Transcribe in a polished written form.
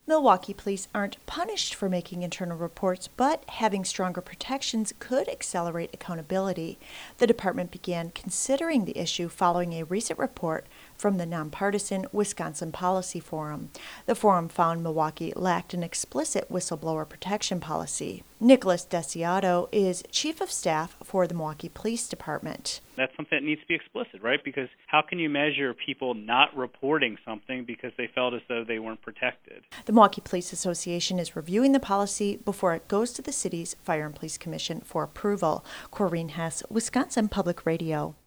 Milwaukee police aren't punished for making internal reports, but having stronger protections could accelerate accountability. The department began considering the issue following a recent report from the nonpartisan Wisconsin Policy Forum. The forum found Milwaukee lacked an explicit whistleblower protection policy. Nicholas Desiato is chief of staff for the Milwaukee Police Department. That's something that needs to be explicit, right? Because how can you measure people not reporting something because they felt as though they weren't protected? The Milwaukee Police Association is reviewing the policy before it goes to the city's Fire and Police Commission for approval. Corrine Hess, Wisconsin Public Radio.